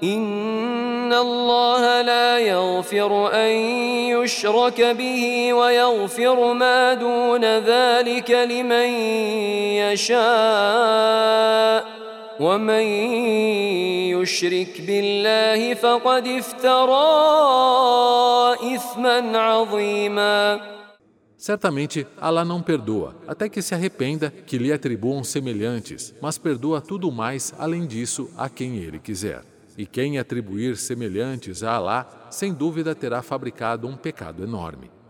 إن الله لا يغفر أن يشرك به ويغفر ما دون ذلك لمن يشاء ومن يشرك بالله فقد افترى إثما عظيما. Certamente, Alá não perdoa, até que se arrependa que lhe atribuam semelhantes, mas perdoa tudo mais além disso a quem ele quiser. E quem atribuir semelhantes a Alá, sem dúvida terá fabricado um pecado enorme.